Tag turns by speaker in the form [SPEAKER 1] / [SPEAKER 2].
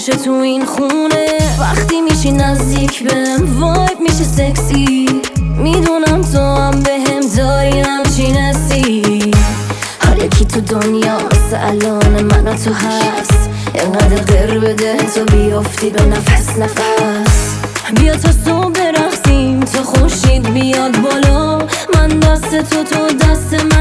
[SPEAKER 1] بشه تو این خونه. وقتی میشی نزدیک بهم وایب میشه سکسی. میدونم تو هم بهم داری همچین حسی. هر یکی تو دنیا مثل الان من و تو هست. اینقدر غیر بده تو بیافتی به نفس نفس. بیا تا صبح برقصیم تا خورشید بیاد بالا. من دست تو دست